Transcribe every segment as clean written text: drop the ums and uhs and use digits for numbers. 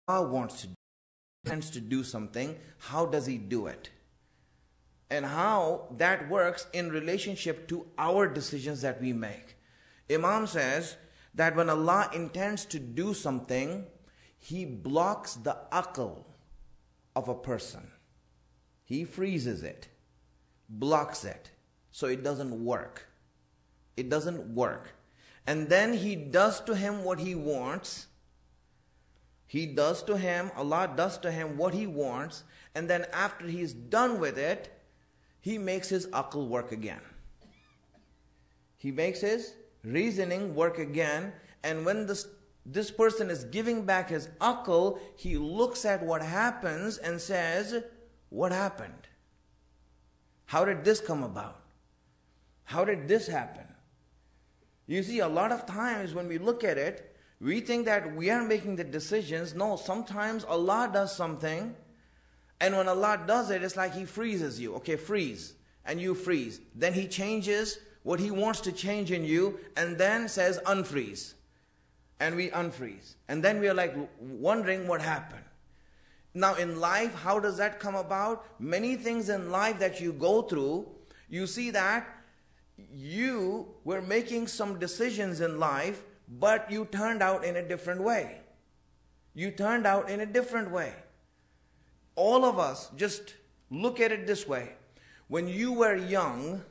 Allah wants to do, intends to do something, how does He do it? And how that works in relationship to our decisions that we make. Imam says that when Allah intends to do something, He blocks the aql of a person. He freezes it, blocks it, so it doesn't work. It doesn't work. And then He does to him what he wants. He does to him, Allah does to him what He wants, and then after he's done with it, He makes his aql work again. He makes his reasoning work again, and when this person is giving back his aql, he looks at what happens and says, what happened? How did this come about? How did this happen? You see, a lot of times when we look at it, we think that we are making the decisions. No, sometimes Allah does something, and when Allah does it, it's like He freezes you. Okay, freeze. And you freeze. Then He changes what He wants to change in you, and then says unfreeze. And we unfreeze. And then we are like wondering what happened. Now in life, how does that come about? Many things in life that you go through, you see that you were making some decisions in life, but you turned out in a different way. You turned out in a different way. All of us, just look at it this way. When you were young,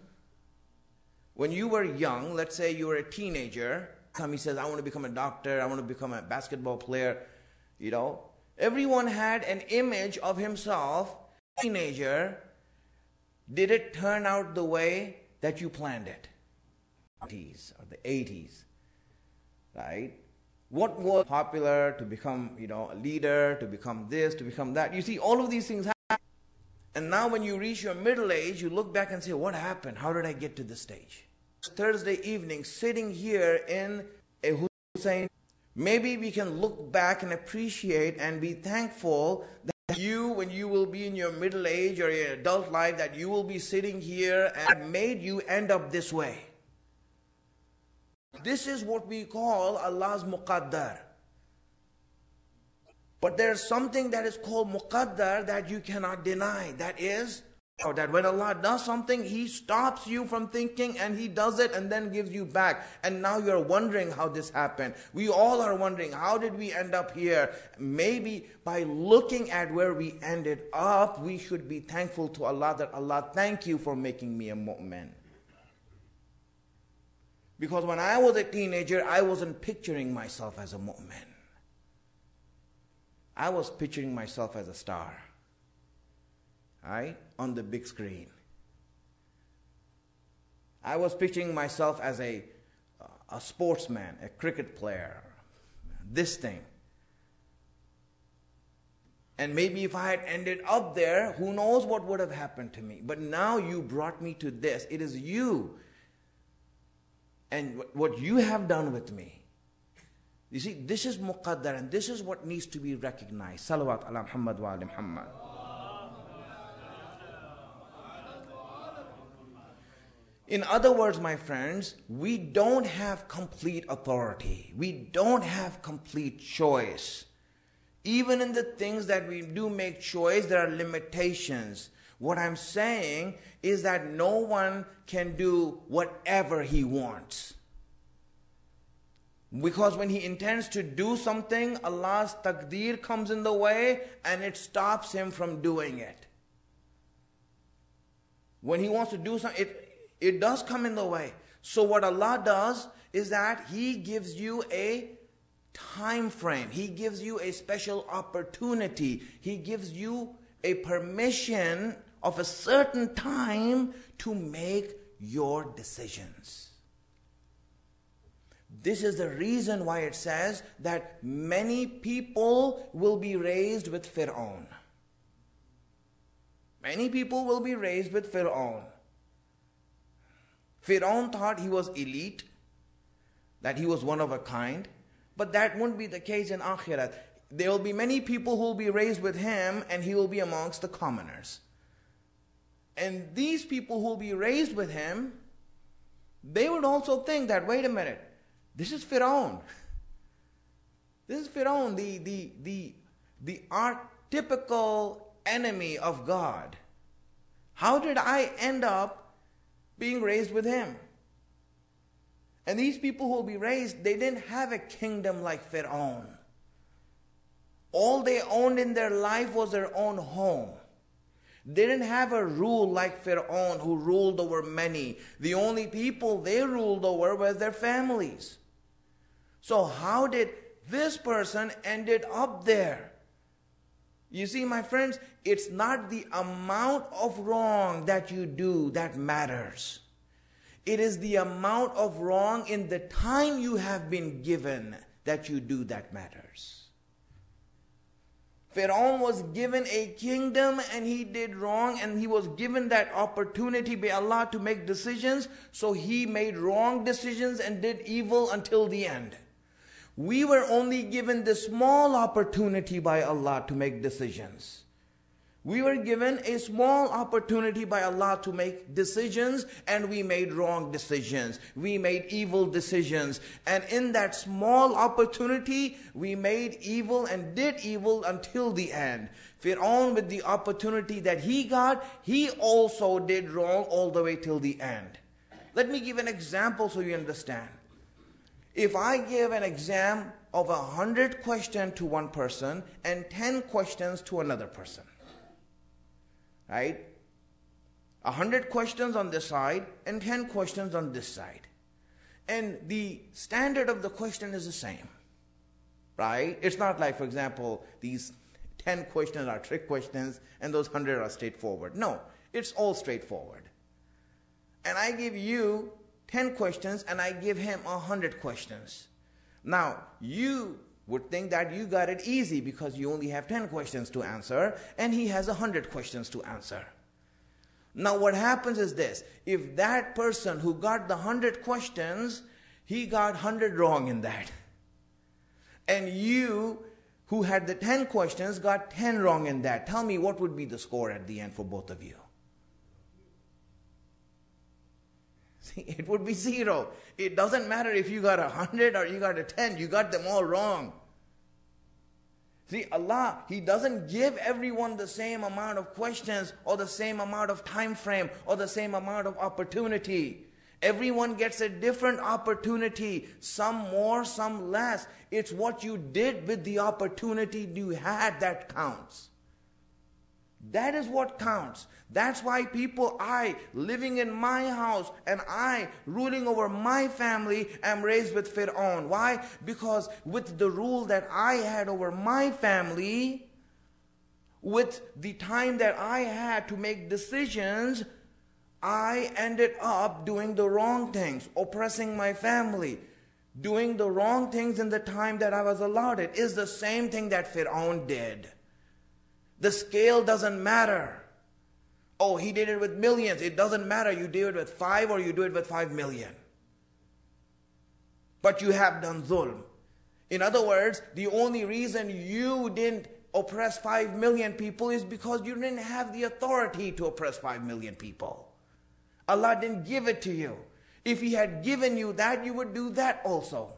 let's say you were a teenager, he says, I want to become a doctor, I want to become a basketball player, you know. Everyone had an image of himself. Teenager, did it turn out the way that you planned it? Or the 80s, right? What was popular to become, a leader, to become this, to become that? You see, all of these things happen. And now when you reach your middle age, you look back and say, what happened? How did I get to this stage? Thursday evening, sitting here in a Hussein, maybe we can look back and appreciate and be thankful that you, when you will be in your middle age or your adult life, that you will be sitting here and made you end up this way. This is what we call Allah's muqaddar. But there's something that is called muqaddar that you cannot deny. That is, that when Allah does something, He stops you from thinking and He does it and then gives you back. And now you're wondering how this happened. We all are wondering, how did we end up here? Maybe by looking at where we ended up, we should be thankful to Allah that Allah, thank you for making me a mu'min. Because when I was a teenager, I wasn't picturing myself as a mu'min. I was picturing myself as a star, right, on the big screen. I was picturing myself as a sportsman, a cricket player, this thing. And maybe if I had ended up there, who knows what would have happened to me. But now you brought me to this. It is you and what you have done with me. You see, this is muqaddar, and this is what needs to be recognized. Salawat ala Muhammad wa ala Muhammad. In other words, my friends, we don't have complete authority. We don't have complete choice. Even in the things that we do make choice, there are limitations. What I'm saying is that no one can do whatever he wants. Because when He intends to do something, Allah's taqdeer comes in the way and it stops him from doing it. When He wants to do something, it does come in the way. So what Allah does is that He gives you a time frame. He gives you a special opportunity. He gives you a permission of a certain time to make your decisions. This is the reason why it says that many people will be raised with Fir'aun. Many people will be raised with Fir'aun. Fir'aun thought he was elite, that he was one of a kind, but that won't be the case in Akhirat. There will be many people who will be raised with him and he will be amongst the commoners. And these people who will be raised with him, they would also think that, wait a minute, this is Fir'aun. This is Fir'aun, the the archetypical enemy of God. How did I end up being raised with him? And these people who will be raised, they didn't have a kingdom like Fir'aun. All they owned in their life was their own home. They didn't have a rule like Fir'aun who ruled over many. The only people they ruled over was their families. So how did this person ended up there? You see, my friends, it's not the amount of wrong that you do that matters. It is the amount of wrong in the time you have been given that you do that matters. Pharaoh was given a kingdom and he did wrong, and he was given that opportunity by Allah to make decisions, so he made wrong decisions and did evil until the end. We were only given the small opportunity by Allah to make decisions. We were given a small opportunity by Allah to make decisions, and we made wrong decisions. We made evil decisions. And in that small opportunity, we made evil and did evil until the end. Fir'aun, with the opportunity that he got, he also did wrong all the way till the end. Let me give an example so you understand. If I give an exam of 100 questions to one person and 10 questions to another person, right? 100 questions on this side and 10 questions on this side. And the standard of the question is the same, right? It's not like, for example, these 10 questions are trick questions and those 100 are straightforward. No, it's all straightforward. And I give you 10 questions and I give him 100 questions. Now, you would think that you got it easy because you only have 10 questions to answer and he has 100 questions to answer. Now what happens is this: if that person who got the 100 questions, he got 100 wrong in that, and you who had the 10 questions got 10 wrong in that, tell me what would be the score at the end for both of you? See, it would be 0. It doesn't matter if you got 100 or you got 10, you got them all wrong. See, Allah, He doesn't give everyone the same amount of questions or the same amount of time frame or the same amount of opportunity. Everyone gets a different opportunity, some more, some less. It's what you did with the opportunity you had that counts. That is what counts. That's why people, I living in my house and I ruling over my family, am raised with Fir'aun. Why? Because with the rule that I had over my family, with the time that I had to make decisions, I ended up doing the wrong things, oppressing my family, doing the wrong things in the time that I was allowed. It is the same thing that Fir'aun did. The scale doesn't matter. Oh, he did it with millions. It doesn't matter. You do it with 5 or you do it with 5 million. But you have done zulm. In other words, the only reason you didn't oppress 5 million people is because you didn't have the authority to oppress 5 million people. Allah didn't give it to you. If He had given you that, you would do that also.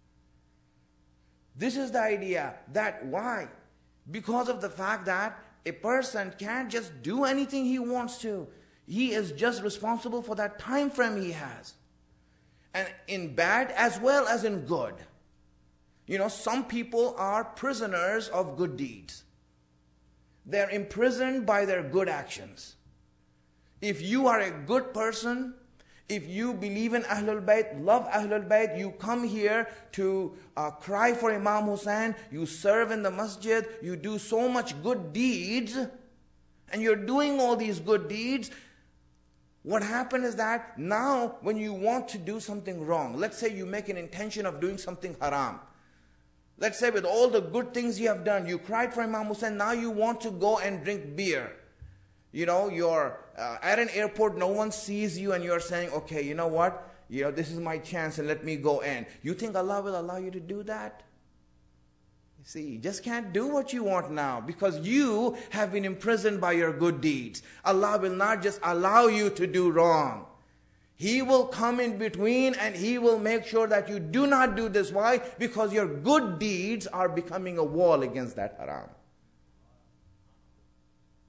This is the idea. That why? Because of the fact that a person can't just do anything he wants to. He is just responsible for that time frame he has. And in bad as well as in good. You know, some people are prisoners of good deeds. They're imprisoned by their good actions. If you are a good person, if you believe in Ahlul Bayt, love Ahlul Bayt, you come here to cry for Imam Hussain, you serve in the masjid, you do so much good deeds, and you're doing all these good deeds, what happened is that now when you want to do something wrong, let's say you make an intention of doing something haram. Let's say with all the good things you have done, you cried for Imam Hussain, now you want to go and drink beer. You know, you're at an airport, no one sees you, and you're saying, okay, you know what? You know, this is my chance and let me go in. You think Allah will allow you to do that? You see, you just can't do what you want now because you have been imprisoned by your good deeds. Allah will not just allow you to do wrong. He will come in between and He will make sure that you do not do this. Why? Because your good deeds are becoming a wall against that haram.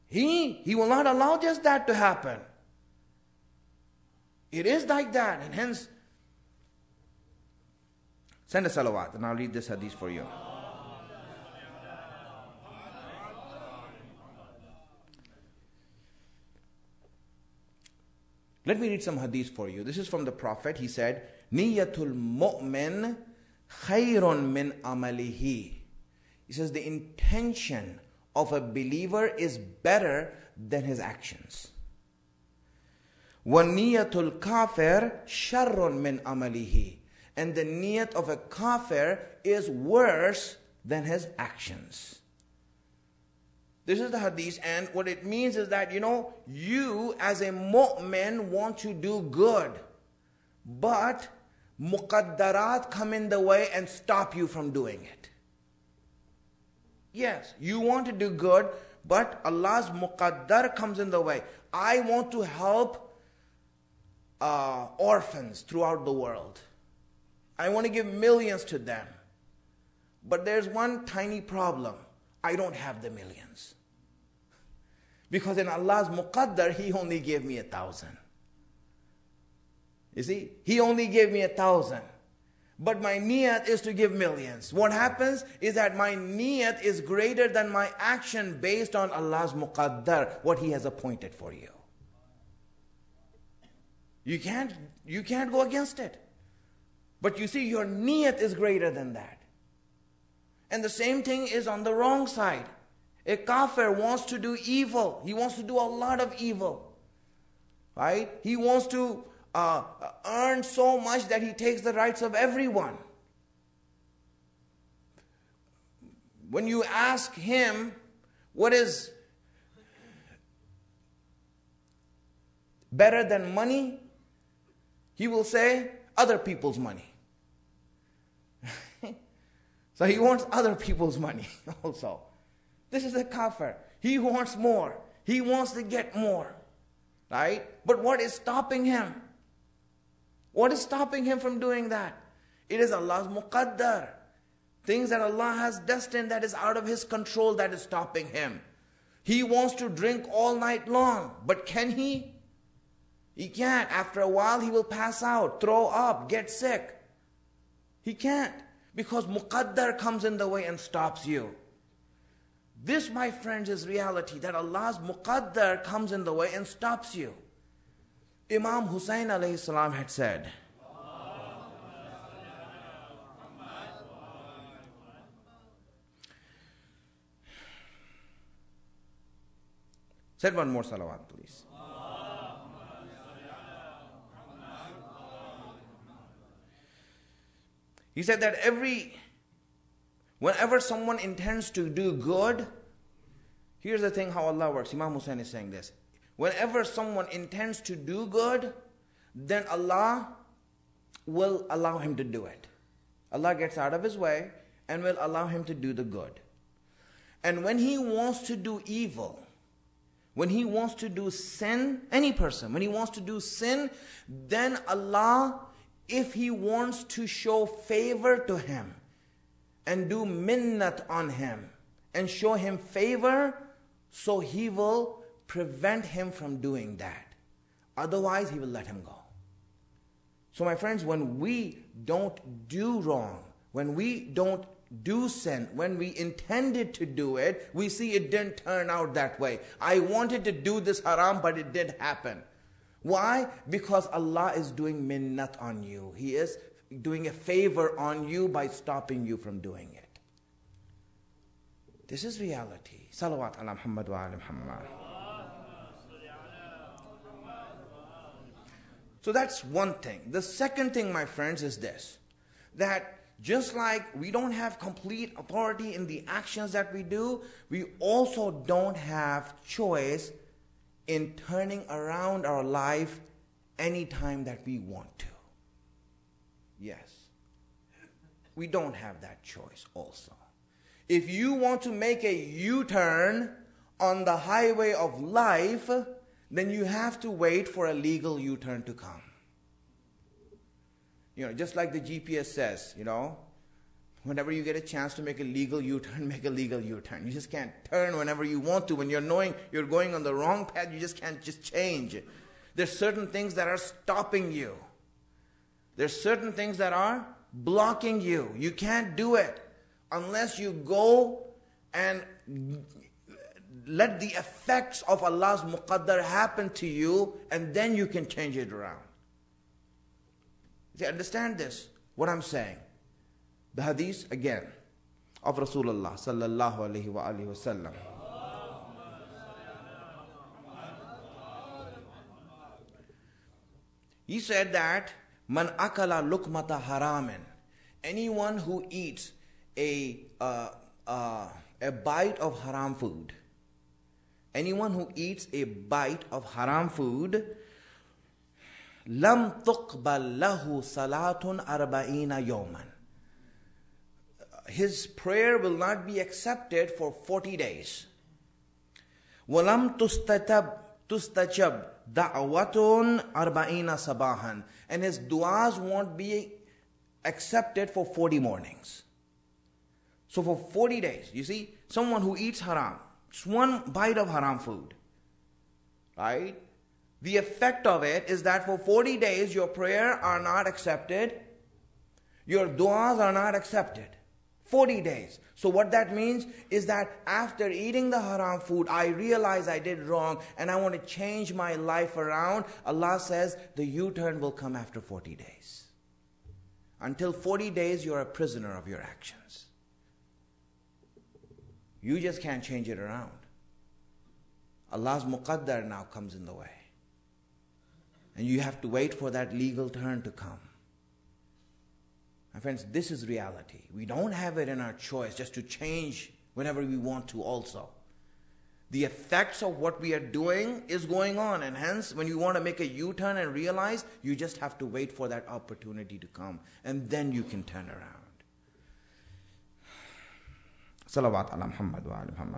He will not allow just that to happen. It is like that, and hence, send a salawat, and I'll read this hadith for you. Let me read some hadith for you. This is from the Prophet. He said, Niyatul mu'min khayrun min amalihi. He says the intention of a believer is better than his actions. Wa niyatul kafir sharrun min amalihi. And the niyat of a kafir is worse than his actions. This is the hadith, and what it means is that, you as a mu'min want to do good, but muqaddarat come in the way and stop you from doing it. Yes, you want to do good, but Allah's muqaddar comes in the way. I want to help orphans throughout the world. I want to give millions to them. But there's one tiny problem. I don't have the millions. Because in Allah's muqaddar, He only gave me 1,000. You see, He only gave me 1,000. But my niyat is to give millions. What happens is that my niyat is greater than my action based on Allah's muqaddar, what He has appointed for you. You can't go against it. But you see, your niyat is greater than that. And the same thing is on the wrong side. A kafir wants to do evil. He wants to do a lot of evil. Right? He wants to earn so much that he takes the rights of everyone. When you ask him what is better than money, he will say other people's money. So he wants other people's money also. This is a kafir. He wants more. He wants to get more. Right? But what is stopping him? What is stopping him from doing that? It is Allah's muqaddar. Things that Allah has destined that is out of His control that is stopping him. He wants to drink all night long. But can he? He can't. After a while he will pass out, throw up, get sick. He can't. Because muqaddar comes in the way and stops you. This, my friends, is reality, that Allah's muqaddar comes in the way and stops you. Imam Hussain alayhi salam had said, said one more salawat, please. He said that whenever someone intends to do good, here's the thing how Allah works. Imam Hussain is saying this. Whenever someone intends to do good, then Allah will allow him to do it. Allah gets out of his way and will allow him to do the good. And when he wants to do evil, when he wants to do sin, any person, when he wants to do sin, then Allah, if He wants to show favor to him and do minnat on him and show him favor, so He will prevent him from doing that. Otherwise, He will let him go. So my friends, when we don't do wrong, when we don't do sin, when we intended to do it, we see it didn't turn out that way. I wanted to do this haram, but it did happen. Why? Because Allah is doing minnat on you. He is doing a favor on you by stopping you from doing it. This is reality. Salawat ala Muhammad wa ala Muhammad. So that's one thing. The second thing, my friends, is this. That just like we don't have complete authority in the actions that we do, we also don't have choice in turning around our life anytime that we want to. Yes. We don't have that choice also. If you want to make a U-turn on the highway of life, then you have to wait for a legal U-turn to come. Just like the GPS says, whenever you get a chance to make a legal U-turn, make a legal U-turn. You just can't turn whenever you want to. When you're knowing you're going on the wrong path, you just can't just change. There's certain things that are stopping you. There's certain things that are blocking you. You can't do it unless you go and let the effects of Allah's muqaddar happen to you, and then you can change it around. See, understand this, what I'm saying. The hadith again of Rasulullah sallallahu alaihi wasallam. He said that man akala lukmata haramin, anyone who eats a bite of haram food, anyone who eats a bite of haram food, lam tuqbal lahu salatun arba'ina yawman, his prayer will not be accepted for 40 days. Walam tustajab da'watun arba'ina sabahan, and his du'as won't be accepted for 40 mornings. So for 40 days, you see, someone who eats haram, just one bite of haram food, right? The effect of it is that for 40 days your prayers are not accepted, your du'as are not accepted. 40 days. So what that means is that after eating the haram food, I realize I did wrong and I want to change my life around. Allah says the U-turn will come after 40 days. Until 40 days, you're a prisoner of your actions. You just can't change it around. Allah's muqaddar now comes in the way. And you have to wait for that legal turn to come. My friends, this is reality. We don't have it in our choice just to change whenever we want to also. The effects of what we are doing is going on, and hence when you want to make a U-turn and realize, you just have to wait for that opportunity to come, and then you can turn around. Salawat ala Muhammad wa ala Muhammad.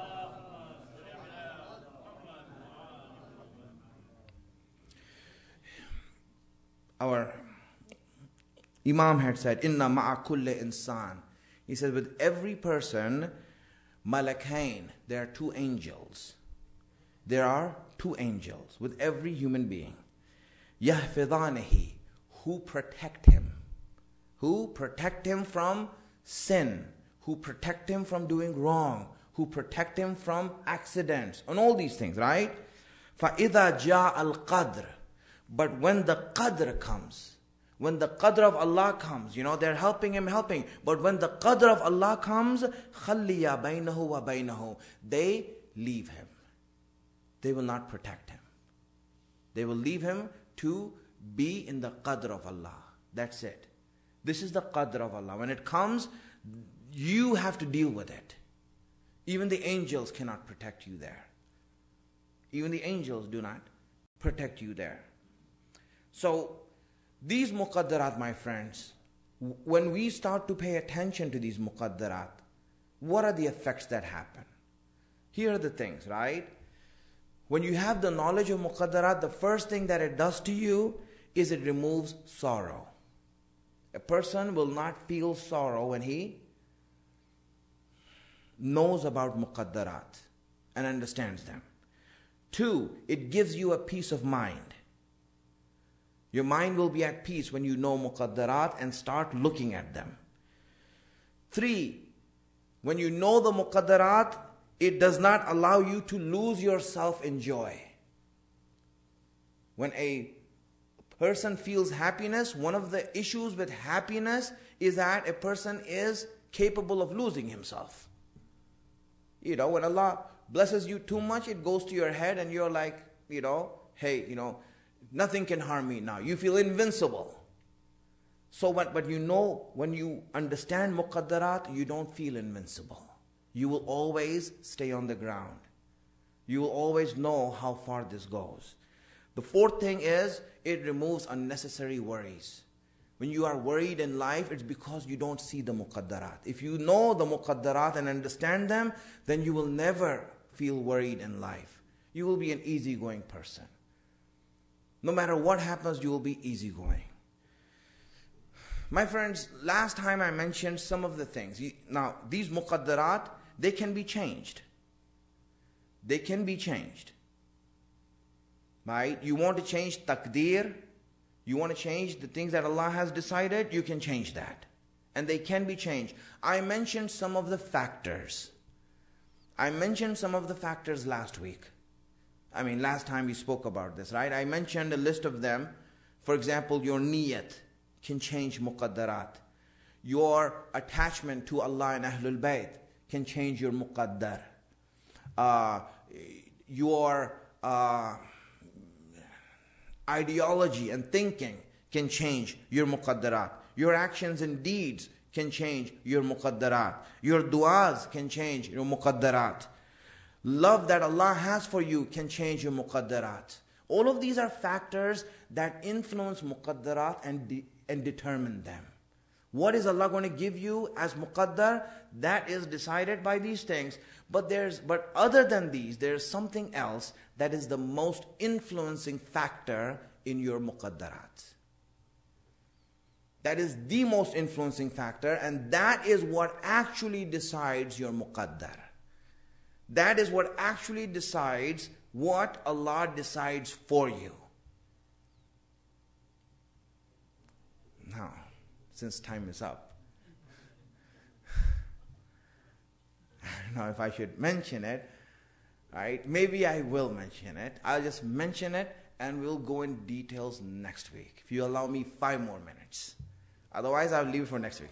Our Imam had said, Inna ma'a kulli insan. He said, with every person, malakain, there are two angels. There are two angels with every human being. Yahfidhanihi, who protect him. Who protect him from sin. Who protect him from doing wrong. Who protect him from accidents. And all these things, right? فَإِذَا جَاءَ الْقَدْرِ. But when the qadr comes, when the qadr of Allah comes, they're helping him. But when the qadr of Allah comes, خَلِّيَا بَيْنَهُ وَبَيْنَهُ. They leave him. They will not protect him. They will leave him to be in the qadr of Allah. That's it. This is the qadr of Allah. When it comes, you have to deal with it. Even the angels cannot protect you there. Even the angels do not protect you there. So, these muqaddarat, my friends, when we start to pay attention to these muqaddarat, what are the effects that happen? Here are the things, right? When you have the knowledge of muqaddarat, the first thing that it does to you is it removes sorrow. A person will not feel sorrow when he knows about muqaddarat and understands them. 2, it gives you a peace of mind. Your mind will be at peace when you know muqaddarat and start looking at them. 3, when you know the muqaddarat, it does not allow you to lose yourself in joy. When a person feels happiness, one of the issues with happiness is that a person is capable of losing himself. When Allah blesses you too much, it goes to your head and you're like, hey, nothing can harm me now. You feel invincible. So but when you understand muqaddarat, you don't feel invincible. You will always stay on the ground. You will always know how far this goes. The 4th thing is, it removes unnecessary worries. When you are worried in life, it's because you don't see the muqaddarat. If you know the muqaddarat and understand them, then you will never feel worried in life. You will be an easygoing person. No matter what happens, you will be easygoing. My friends, last time I mentioned some of the things. Now, these muqaddarat, they can be changed. They can be changed. Right? You want to change taqdeer, you want to change the things that Allah has decided, you can change that. And they can be changed. I mentioned some of the factors. I mentioned some of the factors last week. Last time we spoke about this, right? I mentioned a list of them. For example, your niyat can change muqaddarat. Your attachment to Allah and Ahlul Bayt can change your muqaddar. Your ideology and thinking can change your muqaddarat. Your actions and deeds can change your muqaddarat. Your du'as can change your muqaddarat. Love that Allah has for you can change your muqaddarat. All of these are factors that influence muqaddarat and determine them. What is Allah going to give you as muqaddar? That is decided by these things. But other than these, there is something else that is the most influencing factor in your muqaddarat. That is the most influencing factor, and that is what actually decides your muqaddar. That is what actually decides what Allah decides for you. Now, since time is up, I don't know if I should mention it, right? Maybe I will mention it. I'll just mention it and we'll go in details next week. If you allow me 5 more minutes. Otherwise, I'll leave it for next week.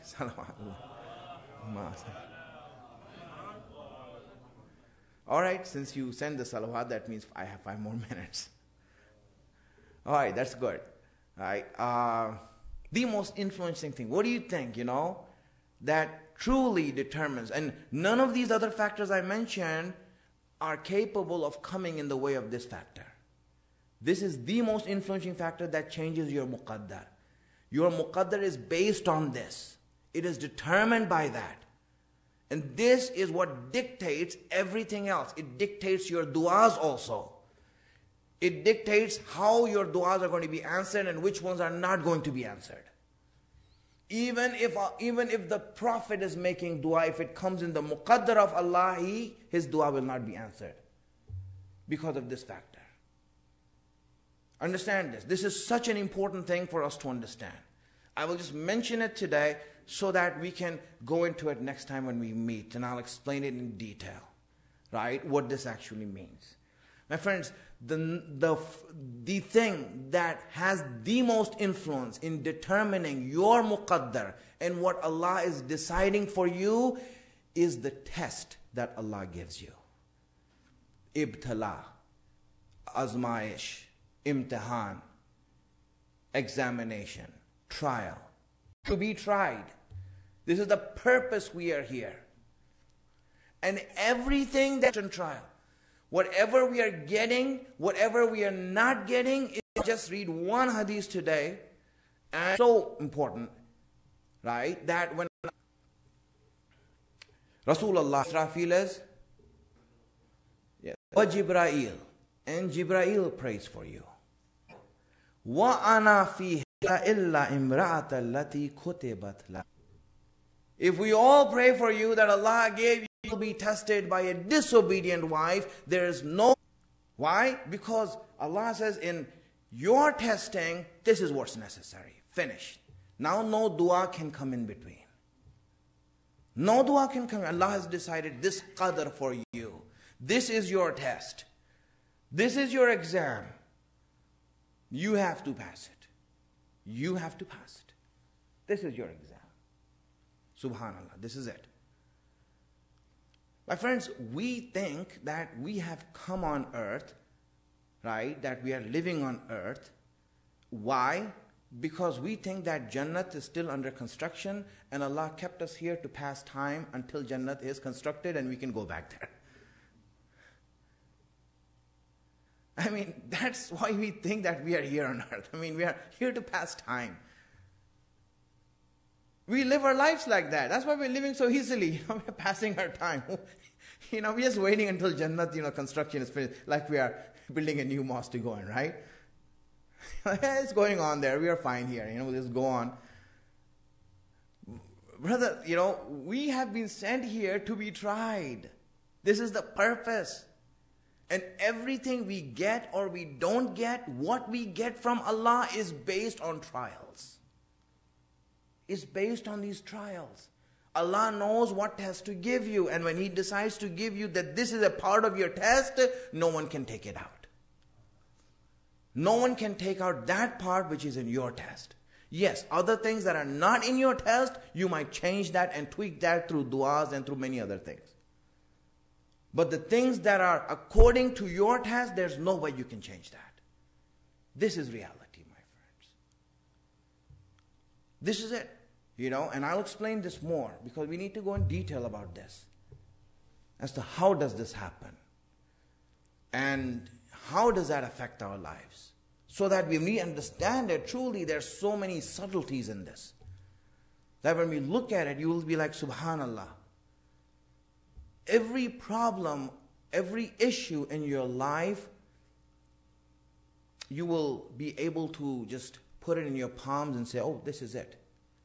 All right, since you send the salawat, that means I have 5 more minutes. All right, that's good. All right. The most influencing thing, what do you think, that truly determines, and none of these other factors I mentioned are capable of coming in the way of this factor. This is the most influencing factor that changes your muqaddar. Your muqaddar is based on this. It is determined by that. And this is what dictates everything else. It dictates your du'as also. It dictates how your du'as are going to be answered and which ones are not going to be answered. Even if the Prophet is making dua, if it comes in the muqaddar of Allah, his dua will not be answered because of this factor. Understand this. This is such an important thing for us to understand. I will just mention it today so that we can go into it next time when we meet, and I'll explain it in detail, right? What this actually means. My friends, the thing that has the most influence in determining your muqaddar and what Allah is deciding for you is the test that Allah gives you. Ibtala, azmaish, imtihan, examination, trial. To be tried. This is the purpose we are here. And everything that's in trial, whatever we are getting, whatever we are not getting, just read one hadith today, and so important, right? That when Rasulullah Israfil is, wa Jibrail, and Jibrail prays for you. Wa ana fiha illa imra'ata allati kutibat la. If we all pray for you that Allah gave you, you'll be tested by a disobedient wife, there is no. Why? Because Allah says in your testing, this is what's necessary. Finished. Now no dua can come in between. No dua can come. Allah has decided this qadr for you. This is your test. This is your exam. You have to pass it. You have to pass it. This is your exam. Subhanallah, this is it. My friends, we think that we have come on earth, right? That we are living on earth. Why? Because we think that Jannat is still under construction and Allah kept us here to pass time until Jannat is constructed and we can go back there. That's why we think that we are here on earth. We are here to pass time. We live our lives like that. That's why we're living so easily. We're passing our time. We're just waiting until Jannat, construction is finished. Like we are building a new mosque to go in, right? It's going on there. We are fine here. We'll just go on. brother, we have been sent here to be tried. This is the purpose. And everything we get or we don't get, what we get from Allah is based on trials. It's based on these trials. Allah knows what test to give you, and when He decides to give you that this is a part of your test, no one can take it out. No one can take out that part which is in your test. Yes, other things that are not in your test, you might change that and tweak that through du'as and through many other things. But the things that are according to your test, there's no way you can change that. This is reality, my friends. This is it. And I'll explain this more because we need to go in detail about this. As to how does this happen? And how does that affect our lives? So that when we understand it, truly there's so many subtleties in this. That when we look at it, you will be like, Subhanallah. Every problem, every issue in your life, you will be able to just put it in your palms and say, oh, this is it.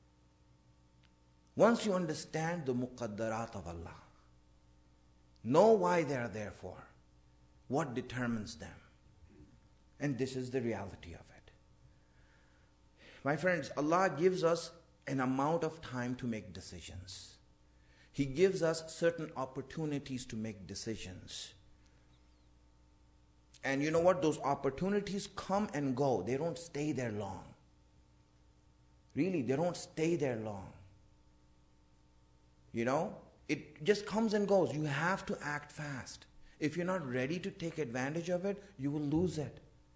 Once you understand the muqaddarat of Allah, know why they are there for, what determines them. And this is the reality of it. My friends, Allah gives us an amount of time to make decisions. He gives us certain opportunities to make decisions. And you know what? Those opportunities come and go. They don't stay there long. Really, they don't stay there long. It just comes and goes. You have to act fast. If you're not ready to take advantage of it, you will lose it.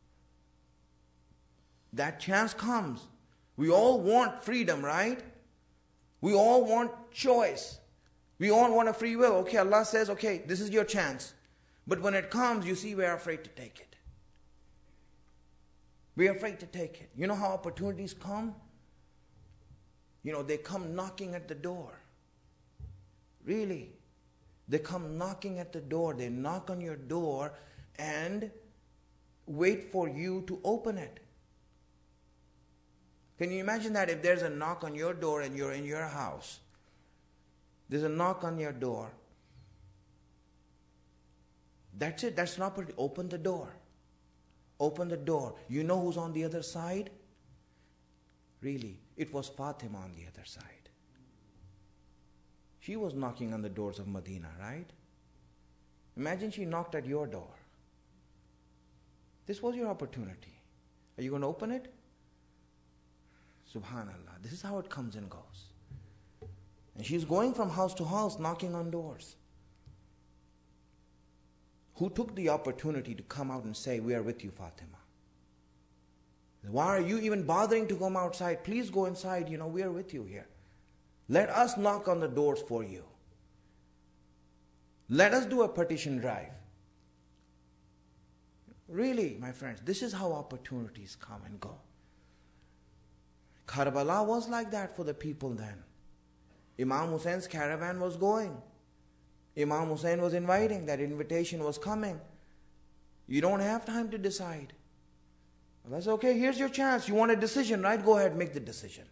That chance comes. We all want freedom, right? We all want choice. We all want a free will. Okay, Allah says, okay, this is your chance. But when it comes, you see, we are afraid to take it. We are afraid to take it. You know how opportunities come? They come knocking at the door. Really. They come knocking at the door. They knock on your door and wait for you to open it. Can you imagine that if there's a knock on your door and you're in your house? There's a knock on your door. That's it. That's not pretty. Open the door. Open the door. You know who's on the other side? Really, it was Fatima on the other side. She was knocking on the doors of Medina, right? Imagine she knocked at your door. This was your opportunity. Are you going to open it? Subhanallah. This is how it comes and goes. And she's going from house to house, knocking on doors. Who took the opportunity to come out and say, we are with you, Fatima? Why are you even bothering to come outside? Please go inside. We are with you here. Let us knock on the doors for you. Let us do a petition drive. Really, my friends, this is how opportunities come and go. Karbala was like that for the people then. Imam Hussein's caravan was going. Imam Hussein was inviting. That invitation was coming. You don't have time to decide. Allah said, okay, here's your chance. You want a decision, right? Go ahead, make the decision.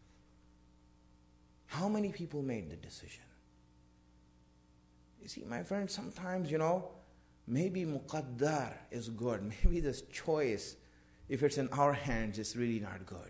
How many people made the decision? You see, my friends, sometimes, maybe muqaddar is good. Maybe this choice, if it's in our hands, is really not good.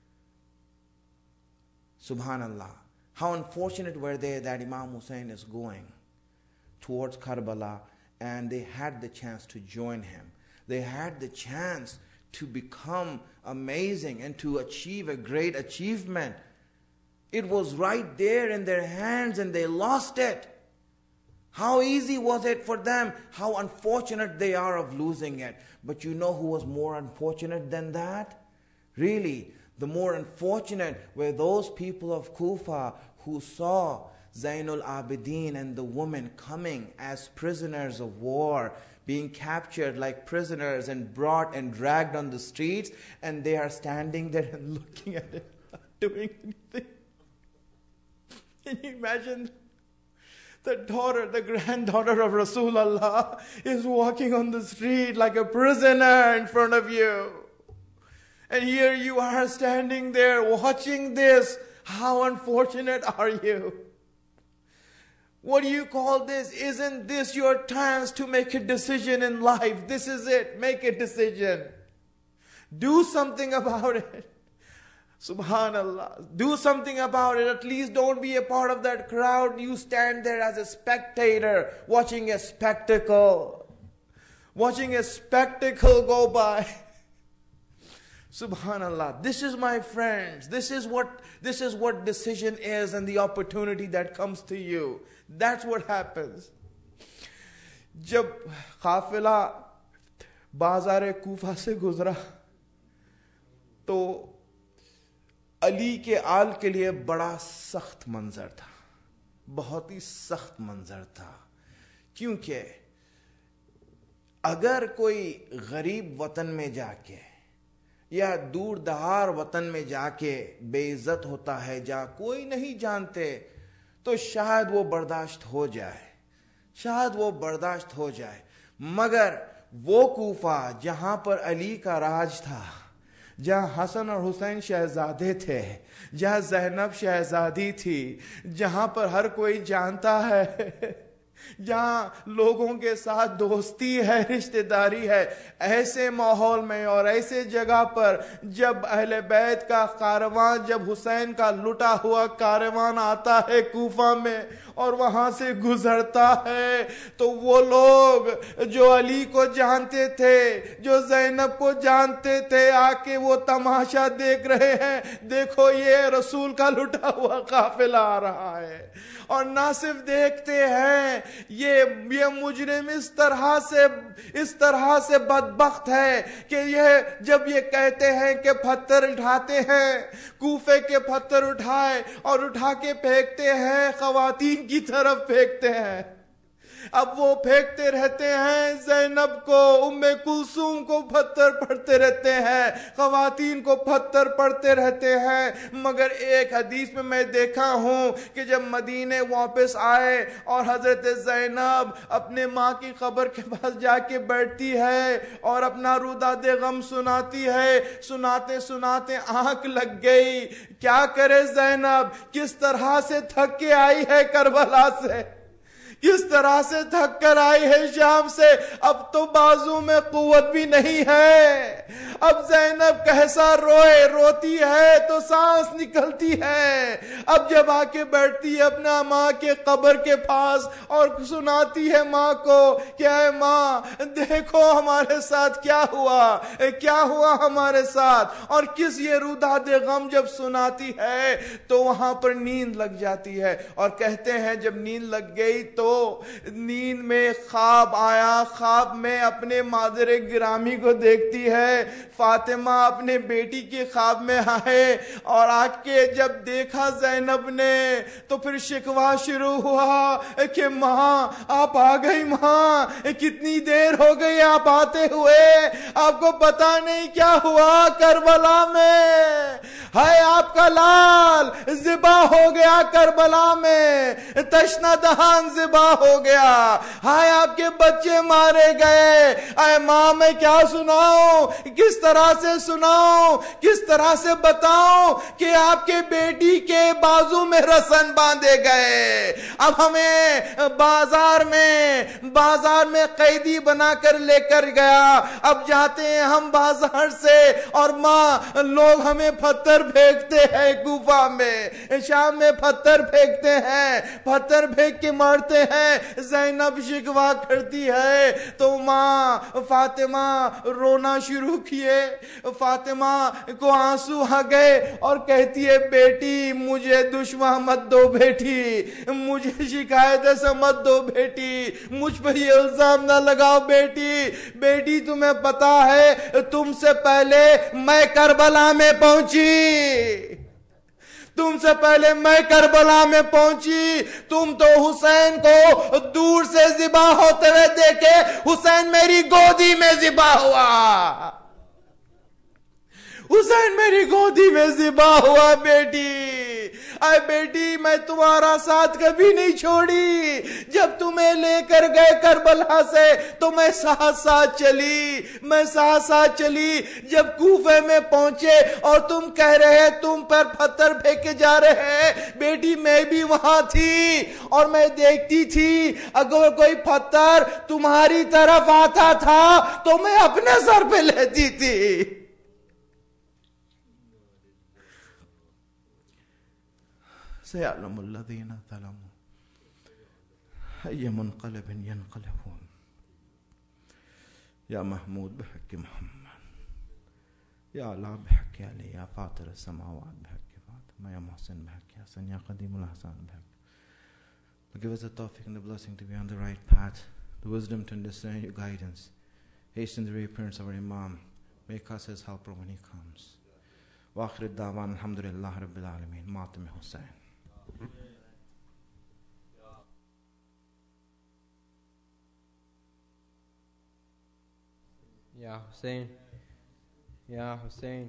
Subhanallah. How unfortunate were they that Imam Hussein is going towards Karbala and they had the chance to join him. They had the chance to become amazing and to achieve a great achievement. It was right there in their hands and they lost it. How easy was it for them? How unfortunate they are of losing it. But you know who was more unfortunate than that? Really, the more unfortunate were those people of Kufa who saw Zainul Abidin and the woman coming as prisoners of war, being captured like prisoners and brought and dragged on the streets, and they are standing there and looking at it, not doing anything. Can you imagine? The daughter, the granddaughter of Rasulullah is walking on the street like a prisoner in front of you. And here you are standing there watching this. How unfortunate are you? What do you call this? Isn't this your chance to make a decision in life? This is it. Make a decision. Do something about it. Subhanallah. Do something about it. At least don't be a part of that crowd. You stand there as a spectator, watching a spectacle. Watching a spectacle go by. Subhanallah. This is, my friends, this is what decision is, and the opportunity that comes to you. That's what happens. جب قافلہ بازار کوفہ سے گزرا تو علی کے آل کے لیے بڑا سخت منظر تھا، بہت ہی سخت منظر تھا، کیونکہ اگر کوئی غریب وطن میں جا کے یا دور دہار وطن میں جا کے بے عزت ہوتا ہے، جہاں کوئی نہیں جانتے، تو شاید وہ برداشت ہو جائے، شاید وہ برداشت ہو جائے، مگر وہ کوفہ جہاں پر علی کا راج تھا، جہاں حسن اور حسین شہزادے تھے، جہاں زینب شہزادی تھی، جہاں پر ہر کوئی جانتا ہے، جہاں لوگوں کے ساتھ دوستی ہے، رشتہ داری ہے، ایسے ماحول میں اور ایسے جگہ پر جب اہل بیت کا کاروان، جب حسین کا لٹا ہوا کاروان آتا ہے کوفہ میں اور وہاں سے گزرتا ہے، تو وہ لوگ جو علی کو جانتے تھے، جو زینب کو جانتے تھے، آ کے وہ تماشا دیکھ رہے ہیں، دیکھو یہ رسول کا لٹا ہوا قافلہ آ رہا ہے، اور نہ صرف دیکھتے ہیں، یہ مجرم اس طرح سے بدبخت ہے کہ یہ جب یہ کہتے ہیں کہ پتھر اٹھاتے ہیں، کوفے کے پتھر اٹھائے اور اٹھا کے پھینکتے ہیں، خواتین کی طرف پھینکتے ہیں، اب وہ پھینکتے رہتے ہیں، زینب کو، ام کلثوم کو پتھر پڑتے رہتے ہیں، خواتین کو پتھر پڑتے رہتے ہیں، مگر ایک حدیث میں میں دیکھا ہوں کہ جب مدینے واپس آئے اور حضرت زینب اپنے ماں کی قبر کے پاس جا کے بیٹھتی ہے اور اپنا روداد غم سناتی ہے، سناتے سناتے آنکھ لگ گئی، کیا کرے زینب، کس طرح سے تھک کے آئی ہے کربلا سے، کس طرح سے تھک کر آئی ہے شام سے، اب تو بازو میں قوت بھی نہیں ہے، اب زینب کیسا روتی ہے تو سانس نکلتی ہے، اب جب آ کے بیٹھتی ہے اپنا ماں کے قبر کے پاس اور سناتی ہے ماں کو کہ اے ماں دیکھو ہمارے ساتھ کیا ہوا ہمارے ساتھ، اور کس یہ روداد غم جب سناتی ہے تو وہاں پر نیند لگ جاتی ہے، اور کہتے ہیں جب نیند لگ گئی تو نیند میں خواب آیا، خواب میں اپنے مادر گرامی کو دیکھتی ہے، فاطمہ اپنے بیٹی کے خواب میں آئے، اور آ کے جب دیکھا زینب نے تو پھر شکوہ شروع ہوا کہ ماں آپ آ گئی، ماں کتنی دیر ہو گئی آپ آتے ہوئے، آپ کو پتا نہیں کیا ہوا کربلا میں، ہائے آپ کا لال ذبح ہو گیا کربلا میں، تشنہ دہان ذبح ہو گیا، ہائے آپ کے بچے مارے گئے، اے ماں میں کیا سناؤں، کس طرح سے سناؤں، کس طرح سے بتاؤں کہ آپ کے بیٹی کے بازو میں رسن باندھے گئے، اب ہمیں بازار میں قیدی بنا کر لے کر گیا، اب جاتے ہیں ہم بازار سے اور ماں لوگ ہمیں پتھر پھینکتے ہیں، کوفہ میں شام میں پتھر پھینکتے ہیں، پتھر پھینک کے مارتے ہیں، زینب شکوا کرتی ہے، تو ماں فاطمہ رونا شروع کیے، فاطمہ کو آنسو آ گئے اور کہتی ہے بیٹی مجھے دشمن مت دو، بیٹی مجھے شکایت سے مت دو، بیٹی مجھ پر یہ الزام نہ لگاؤ، بیٹی تمہیں پتا ہے تم سے پہلے میں کربلا میں پہنچی، تم سے پہلے میں کربلا میں پہنچی، تم تو حسین کو دور سے ذبح ہوتے ہوئے دیکھے، حسین میری گودی میں ذبح ہوا، حسین میری گودی میں ذبح ہوا، بیٹی اے بیٹی میں تمہارا ساتھ کبھی نہیں چھوڑی، جب تمہیں لے کر گئے کربلا سے تو میں ساتھ ساتھ چلی، جب کوفے میں پہنچے اور تم کہہ رہے تم پر پتھر پھینکے جا رہے ہیں، بیٹی میں بھی وہاں تھی اور میں دیکھتی تھی اگر کوئی پتھر تمہاری طرف آتا تھا تو میں اپنے سر پہ لیتی تھی۔ سَيَعْلَمُ الَّذِينَ ظَلَمُوا أَيَّ مُنْقَلَبٍ يَنْقَلِبُونَ۔ یا محمود بحق محمد، یا اعلیٰ بحق علی، یا فاطر السماوات بحق فاطمہ، یا محسن بحق حسن، یا قدیم الحسن بحق. Give us the tawfiq and the blessing to be on the right path, the wisdom to understand your guidance. Hasten the reappearance of our Imam. Make us his helper when he comes. Wa akhir ad-da'wan alhamdulillah rabbil alameen. Matam Hussain. یا حسین، یا حسین،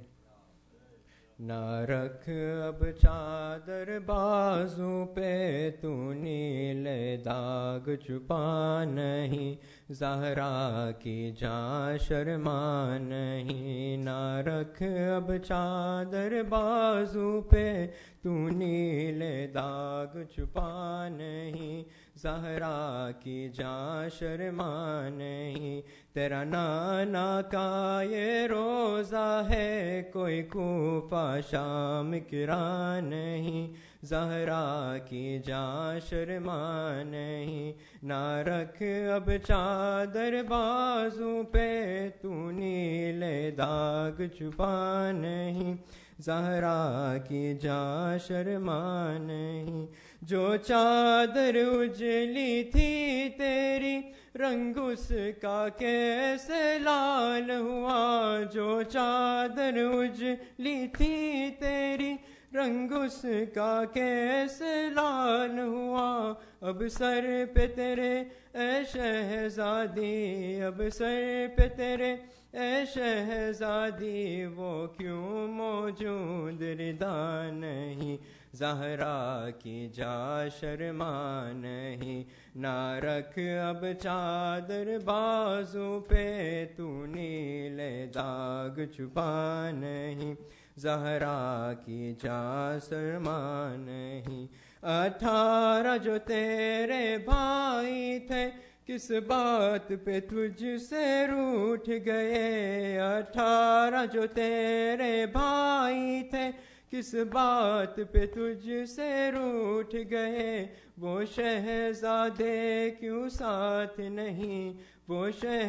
نہ رکھ اب چادر بازو پہ، تو نیلے داغ چھپا نہیں، زہرا کی جاں شرما نہیں، نہ رکھ اب چادر بازو پہ، تو نیلے داغ چھپا نہیں، زہرا کی جاں شرما نہیں، تیرا نانا کا یہ روزہ ہے، کوئی کوفہ شام کرا نہیں، زہرا کی جاں شرما نہیں، نہ رکھ اب چادر بازو پہ، تو نیلے داغ چھپا نہیں، زہرا کی جاں شرما نہیں، جو چادر اجلی تھی تیری، رنگ اس کا کیسے لال ہوا، جو چادر اجلی تھی تیری، رنگ اس کا کیسے لال ہوا، اب سر پہ تیرے اے شہزادی، اب سر پہ تیرے اے شہزادی، وہ کیوں موجود ردا نہیں، زہرا کی جا شرما نہیں، نہ رکھ اب چادر بازو پہ، تو نیلے داغ چھپا نہیں، زہرا کی جا شرما نہیں، 18 جو تیرے بھائی تھے، کس بات پہ تجھ سے روٹھ گئے، 18 جو تیرے بھائی تھے، کس بات پہ تجھ سے روٹھ گئے، وہ شہزادے کیوں ساتھ نہیں، وہ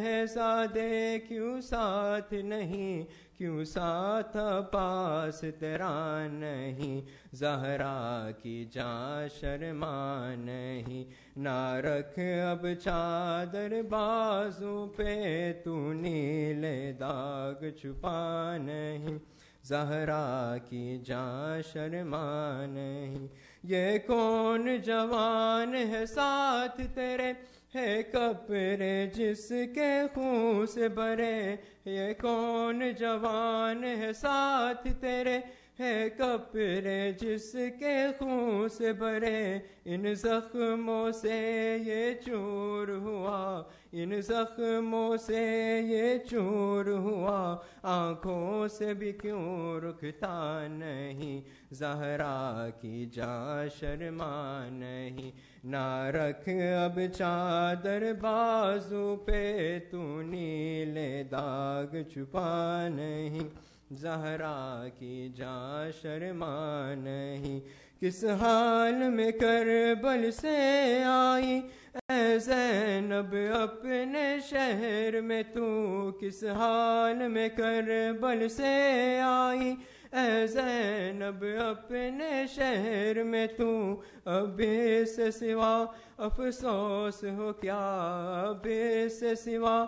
شہزادے کیوں ساتھ نہیں، کیوں ساتھ پاس تیرا نہیں، زہرا کی جاں شرما نہیں، نہ رکھ اب چادر بازو پہ، تو نیلے داغ چھپا نہیں، زہرا کی جاں شرما نہیں، یہ کون جوان ہے ساتھ تیرے، ہے کپڑے جس کے خون سے بھرے، یہ کون جوان ہے ساتھ تیرے، ہے کپڑے جس کے خون سے بھرے، ان زخموں سے یہ چور ہوا، ان زخموں سے یہ چور ہوا، آنکھوں سے بھی کیوں رکتا نہیں، زہرا کی جاں شرما نہیں، نہ رکھ اب چادر بازو پہ، تو نیلے داغ چھپا نہیں، زہرا کی جاں شرما نہیں، کس حال میں کربل سے آئی اے زینب اپنے شہر میں، تو کس حال میں کربل سے آئی اے زینب اپنے شہر میں، تو اب اس سے سوا افسوس ہو کیا، اب اس سے سوا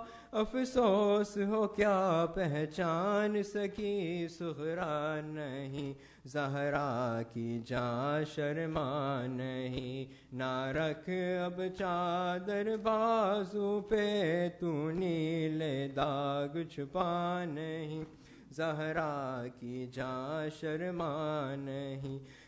افسوس ہو کیا، پہچان سکی سغرا نہیں، زہرا کی جاں شرما نہیں، نہ رکھ اب چادر بازو پہ، تو نیلے داغ چھپا نہیں، زہرا کی جاں شرما نہیں،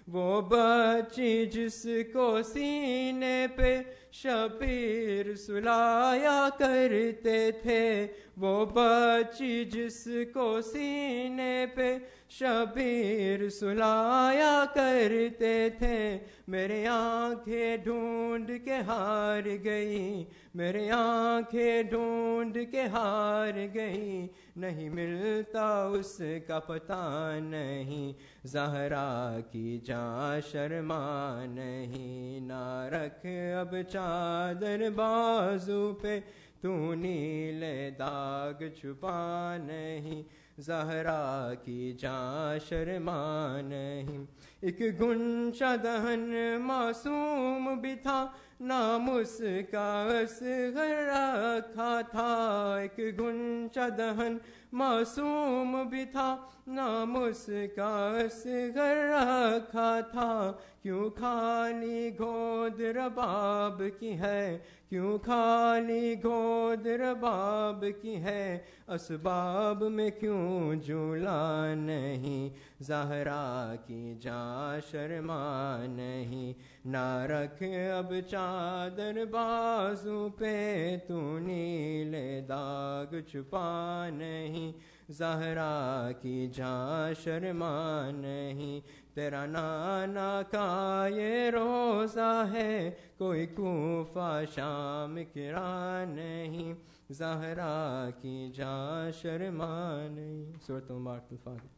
वो बच्ची जिसको सीने पे शबीर सुलाया करते थे, वो बच्ची जिसको सीने पे शबीर सुलाया करते थे, मेरे आंखें ढूंढ के हार गई, मेरे आंखें ढूंढ के हार गई, नहीं मिलता उसका पता नहीं, ज़हरा की जां शर्मा नहीं, ना रख अब चादर बाजू पे, तू नीले दाग छुपा नहीं, ज़हरा की जां शर्मा नहीं। एक गुंशा दहन मासूम भी था, नाम उसका असग़र रखा था, एक गुंशा दहन मासूम भी था, नाम उसका असग़र रखा था, क्यों खाली गोद रबाब की है, क्यों खाली गोद रबाब की है, असबाब में क्यों झूला नहीं, ज़हरा की जां शर्मा नहीं, ना रख अब चादर बाजू पे, तू नीले दाग छुपा नहीं, ज़हरा की जां शर्मा नहीं, तेरा नाना का ये रोज़ा है, कोई कूफा शाम किरा नहीं, ज़हरा की जां शर्मा नहीं। सूरत मुबारक अल-फातिहा।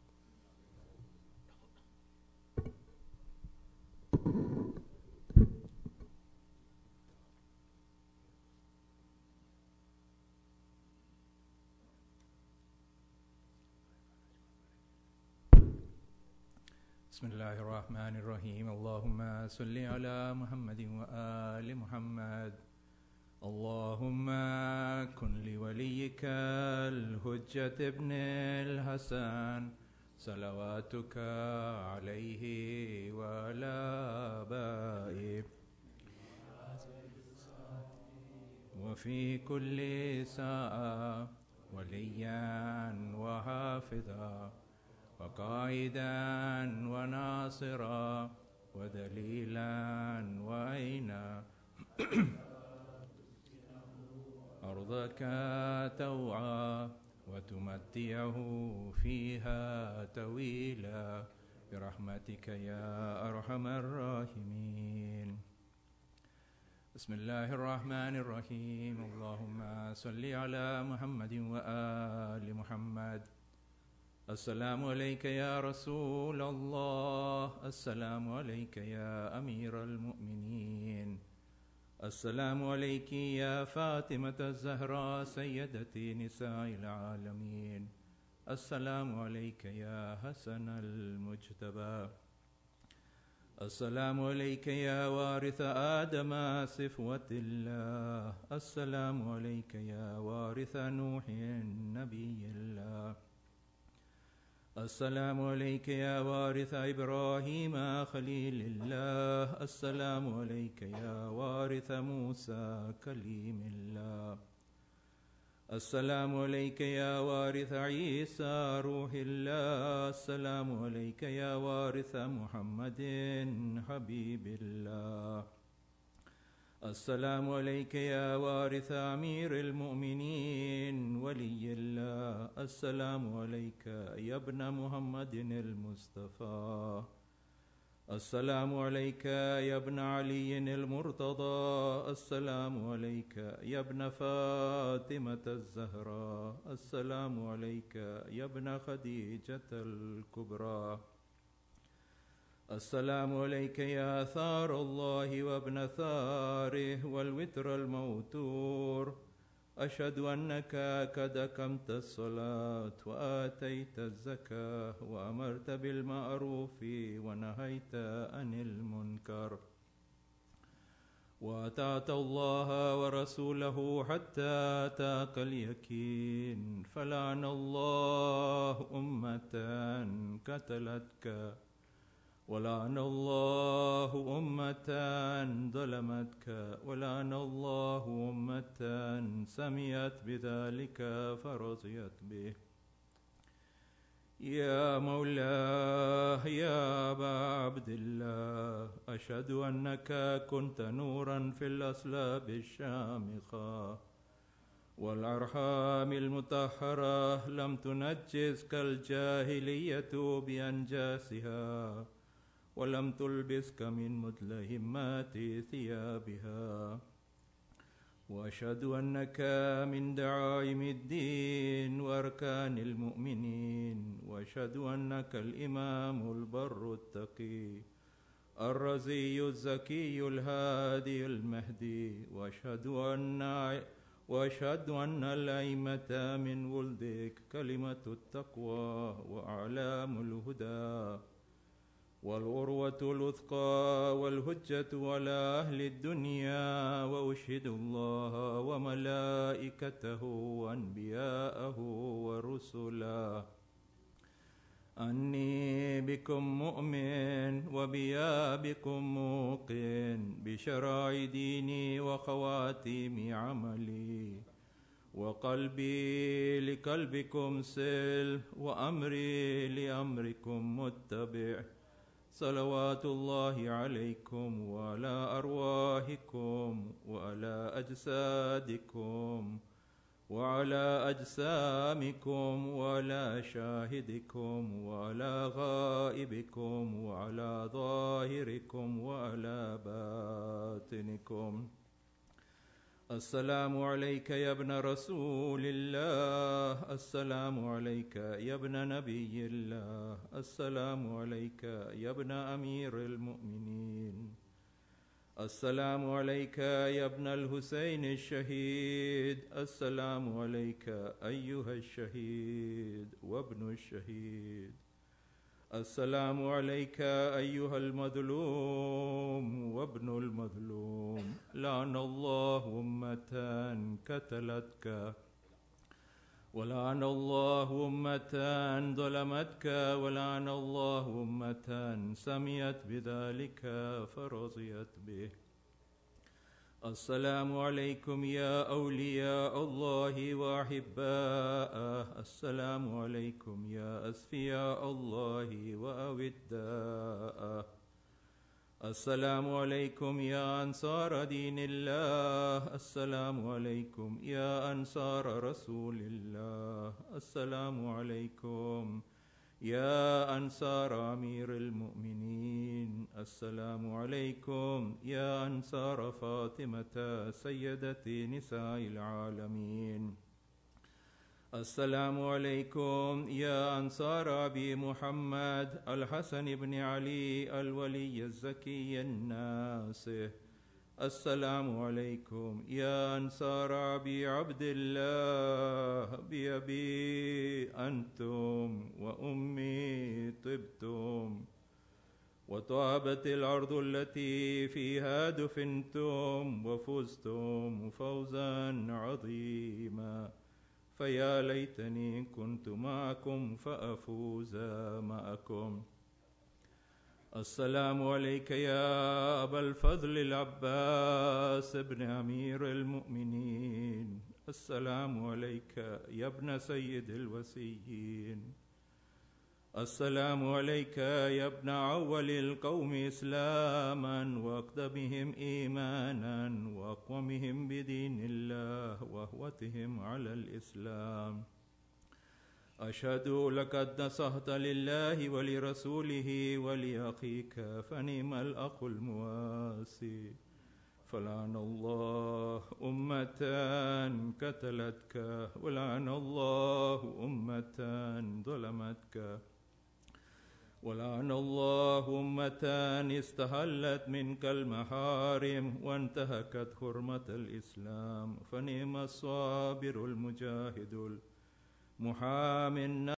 बिस्मिल्लाहिर्रहमानिर्रहीम। अल्लाहुम्मा सल्लि अला मुहम्मदिन व आलि मुहम्मद। अल्लाहुम्मा कुन लिवलिय्यिकल हुज्जत इब्निल हसन सलवातुका अलैहि व अला आबाइहि व फी कुल्ली साआ वलिय्यन व हाफिज़ा وقائدا وناصرا ودليلا وعينا أرضك توعى وتمتعه فيها طويلا برحمتك يا أرحم الراحمين. بسم الله الرحمن الرحيم. اللهم صل على محمد وآل محمد. السلام عليك يا رسول الله، السلام عليك يا أمير المؤمنين، السلام عليك يا فاطمة الزهراء سيدتي نساء العالمين، السلام عليك يا حسن المجتبى، السلام عليك يا وارث آدم صفوة الله، السلام عليك يا وارث نوح نبي الله، السلام عليك يا وارث إبراهيم خليل الله، السلام عليك يا وارث موسى كليم الله، السلام عليك يا وارث عيسى روح الله، السلام عليك يا وارث محمد حبيب الله، السلام عليك يا وارث أمير المؤمنين ولي الله، السلام عليك يا ابن محمد المصطفى، السلام عليك يا ابن علي المرتضى، السلام عليك يا ابن فاطمة الزهراء، السلام عليك يا ابن خديجة الكبرى، السلام عليك يا ثار الله وابن ثاره والوتر الموتور، أشهد أنك قد أقمت الصلاة وآتيت الزكاة وأمرت بالمعروف ونهيت عن المنكر وأطعت الله ورسوله حتى أتاك اليقين، فلعن الله أمة قتلتك ولعن الله أمة ظلمتك ولعن الله أمة سمعت بذلك فرضيت به. يا مولاه يا أبا عبد الله، أشهد أنك كنت نورا في الأصلاب الشامخة والأرحام المطهرة، لم تنجسك الجاهلية بأنجاسها، ولم تلبسك من مدلهمات ثيابها. وأشهد أنك من دعائم الدين وأركان المؤمنين، وأشهد أنك الإمام البر التقي الرزي الزكي الهادي المهدي، وأشهد أن الأئمة من ولدك كلمة التقوى وأعلام الهدى والعروة الوثقى والهجة على أهل الدنيا. وأشهد الله وملائكته وأنبياءه ورسله أني بكم مؤمن وبيا بكم موقن بشرائع ديني وخواتيم عملي، وقلبي لقلبكم سلم وأمري لأمركم متبع. صلوات الله عليكم وعلى أرواحكم وعلى أجسادكم وعلى أجسامكم وعلى شاهدكم وعلى غائبكم وعلى ظاهركم وعلى باطنكم. السلام عليك يا ابن رسول الله، السلام عليك يا ابن نبي الله، السلام عليك يا ابن أمير المؤمنين، السلام عليك يا ابن الحسين الشهيد، السلام عليك أيها الشهيد وابن الشهيد، السلام عليك أيها المظلوم وابن المظلوم. لعن الله أمة قتلتك، ولعن الله أمة ظلمتك، ولعن الله أمة سميت بذلك فرضيت به. السلام عليكم يا أولياء الله وأحباءه، السلام عليكم يا أصفياء الله وأوداءه، السلام عليكم يا أنصار دين الله، السلام عليكم يا أنصار رسول الله، السلام عليكم يا أنصار أمير المؤمنين، السلام عليكم يا أنصار فاطمة سيدة نساء العالمين، السلام عليكم يا أنصار أبي محمد الحسن بن علي الولي الزكي الناصح، السلام عليكم يا أنصار أبي عبد الله، بأبي أنتم وأمي طبتم، وطابت الأرض التي فيها دفنتم، وفزتم فوزا عظيما. فيا ليتني كنت معكم فأفوز معكم. السلام عليك يا أبا الفضل العباس ابن أمير المؤمنين، السلام عليك يا ابن سيد الوسيين، السلام عليك يا ابن أول القوم إسلاما وأقدمهم إيمانا وأقومهم بدين الله وأهوتهم على الإسلام. أشهد لقد نصحت لله ولرسوله ولأخيك فنعم الأخ المواسي. فلعن الله أمة قتلتك، ولعن الله أمة ظلمتك، ولعن الله أمة استحلت منك المحارم وانتهكت حرمة الإسلام. فنعم الصابر المجاهد المحامي